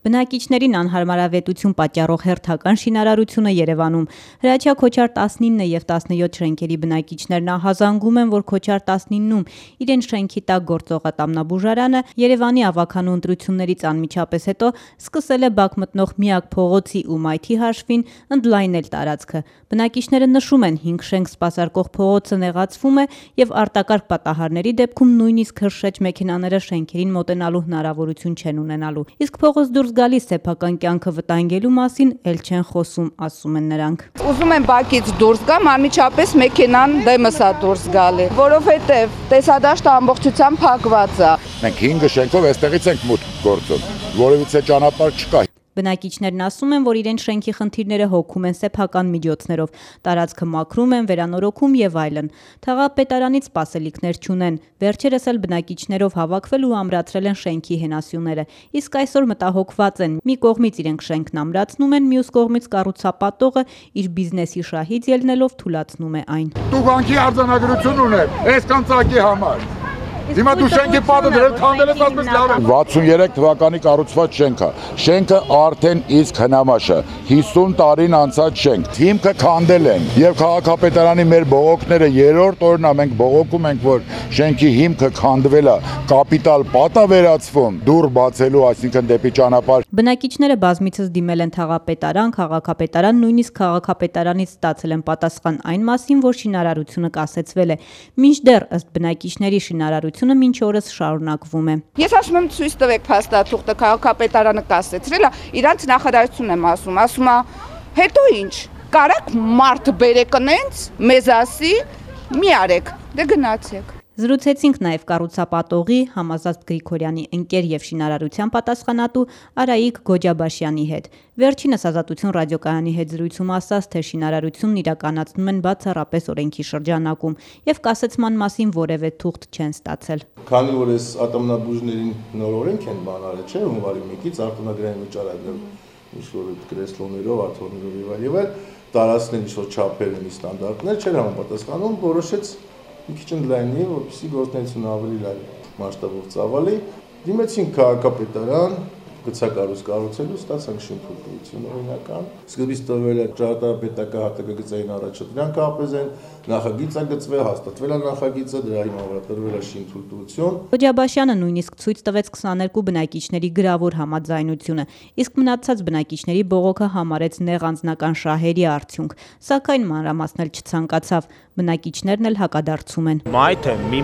Բնակիչներին անհարմարավետություն պատճառող հերթական շինարարությունը Երևանում։ Հրաչյա Քոչար 19 և 17 շենքերի բնակիչներն ահազանգում են, որ Քոչար 19-ում իրենց շենքի տակ գործող ատամնաբուժարանը Երևանի ավագանու ընտրություններից անմիջապես հետո սկսել է բակ մտնող միակ փողոցի ու մայթի հաշվին ընդլայնել տարածքը։ Բնակիչները նշում են, 5 շենք սպասարկող փողոցը նեղացվում է և արտակարգ պատահարների դեպքում նույնիսկ հրշեջ մեքենաները շենքերին մոտենալու հնարավորություն չեն ունենալու։ Իսկ փողոց դուրս գալիս սեփական կյանքը վտանգելու մասին էլ չեն խոսում, ասում են նրանք։ Ուզում եմ բակից դուրս գամ, անմիջապես մեքենան դեմս է դուրս գալի, որովհետև տեսադաշտը ամբողջությամբ փակված է։ Մենք 5 շենքով այստեղից ենք մուտք գործում, որևիցե ճանապարհ չկա։ Բնակիչներն ասում են, որ իրենց շենքի խնդիրները հոգում են սեփական միջոցներով, տարածքը մաքրում են, վերանորոգում եւ այլն։ Թաղապետարանից սպասելիքներ չունեն։ Վերջերս էլ բնակիչներով հավաքվել ու ամրացրել են շենքի հենասյուները։ Իսկ այսօր մտահոգված են։ Մի կողմից իրենք շենքն ամրացնում են, մյուս կողմից կառուցապատողը իր բիզնեսի շահից ելնելով թուլացնում է այն։ Տուգանքի արձանագրություն ունեմ, այսքան ծակի համար։ Հիմա դու շենքի պատը դրել քանդել ես ասես լավ է։ 63 թվականի կառուցված շենք է։ Շենքը արդեն իսկ հնամաշ է։ 50 տարին անցած շենք։ Հիմքը քանդել են եւ քաղաքապետարանի մեր բողոքները երրորդ օրն է մենք բողոքում ենք, որ շենքի հիմքը քանդվել է, կապիտալ պատ է վերածվում դուռ բացելու, այսինքն դեպի ճանապարհ։ Բնակիչները բազմիցս դիմել են թաղապետարան, քաղաքապետարան, նույնիսկ քաղաքապետարանից ստացել են պատասխան այն մասին, որ շինարարությունը կասեցվել է։ Մինչդեռ ըստ բնակիչների շինարարությունը մինչ օրս շարունակվում է։ Ես ասում եմ ցույց տվեք փաստաթուղթը, քաղաքապետարանը կասեցրել է, իրանց նախադասություն եմ ասում է, հետո ինչ, կարաք մարդ բերեք ընենց, մեզ ասի, մի արեք, դե գնացեք։ Զրուցեցինք նաև կառուցապատողի Համազատ Գրիգորյանի ընկեր և շինարարության պատասխանատու Արայիկ Գոջաբաշյանի հետ։ Վերջինս Ազատություն ռադիոկայանի հետ զրույցում ասաց, թե շինարարությունն իրականացնում են բացառապես օրենքի շրջանակում և կասեցման մասին որևէ թուղթ չեն ստացել։ Քանի որ այս ատամնաբուժներին նոր օրենք են բանարել, չէ՞, հունվարի 1-ից արտոնագրային վճարել ինչ-որ գրեսլոներով, աթոռներով եւ այլ, տարածքներ ինչ-որ չափեր են ստանդարտներ, չէր համապատասխանում, որոշեց մի քիչ ընդլայնի, որպեսզի գործունեությունը ավելի լավ մասշտաբով ծավալի։ Դիմեցինք քաղաքապետարան, գծակառույց կառուցելու, ստացանք շինթույլտվություն օրինական։ Սկզբից տվել է ճարտարապետական առաջադրյալ կապեզեն, նախագիծը գծվել, հաստատվել է նախագիծը, դրա հիման վրա տրվել է շինթույլտվություն։ Գոջաբաշյանը նույնիսկ ցույց տվեց 22 բնակիչների գրավոր համաձայնությունը, իսկ մնացած բնակիչների բողոքը համարեց նեղ անձնական շահերի արդյունք, սակայն մանրամասնել չցանկացավ։ Բնակիչներն էլ հակադարձում են։ Մայթը մի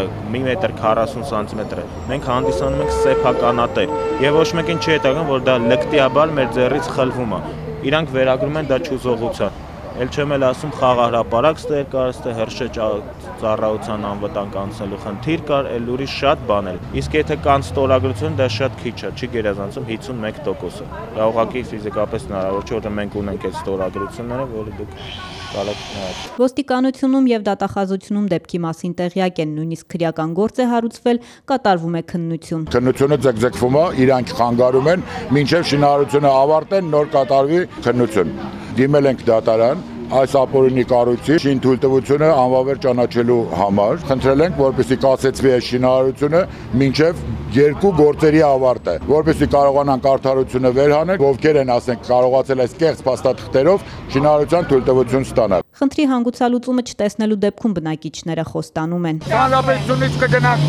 մետր 40 սանտիմետր է։ Մենք հանդիսանում ենք սեփականատեր եւ ոչ մեկին չի հետաքրքրում, որ դա լկտիաբար մեր ձեռից խլվում է։ Իրանք վերագրում են դա չուզողության։ Էլ չեմ էլ ասում խաղահրապարակ ստեր կար, ստե հրշեջ ծառայության անվտանգ անցնելու խնդիր կար, էլ ուրիշ շատ բաներ։ Իսկ եթե կան ստորագրություն, դա շատ քիչ է, չի գերազանցում 51%-ը։ Դա ուղղակի ֆիզիկապես հնարավոր չէ, որ մենք ունենք այդ ստորագրությունները, որը դուք կարող եք։ Ոստիկանությունում եւ դատախազությունում դեպքի մասին տեղյակ են, նույնիսկ քրեական գործ է հարուցվել, կատարվում է քննություն։ Քննությունը ձգձգվում է, իրանք խանգարում են, մինչև շինարարությունը ավարտեն, նոր կատարվի քննություն։ Դիմել ենք դատարան այս ապօրինի կառույցի շինթույլտվությունը անվավեր ճանաչելու համար։ Խնդրել ենք, որպեսզի կասեցվի այս շինարարությունը մինչև 2 գործերի ավարտը, որպեսզի կարողանանք արդարությունը վերհանել, ովքեր են, ասենք, կարողացել այս կեղծ փաստաթղթերով շինարարության թույլտվություն ստանալ։ Խնդրի հանգուցալուծումը չտեսնելու դեպքում բնակիչները խոստանում են։ Հանրապետությունից կգնանք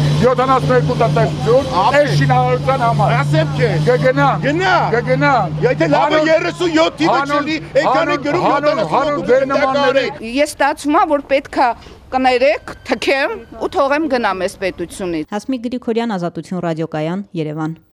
72 տնտեսություն, այս շինարարության համար։ Ասեմ չէ, կգնանք։ Եթե լավը 37 թիվը չլինի, այնքան է գրում Ես ստացվում է, որ պետքա կներեք, թքեմ ու թողեմ գնամ այս պետությունից։ Հասմիկ Գրիգորյան, Ազատություն ռադիոկայան, Երևան։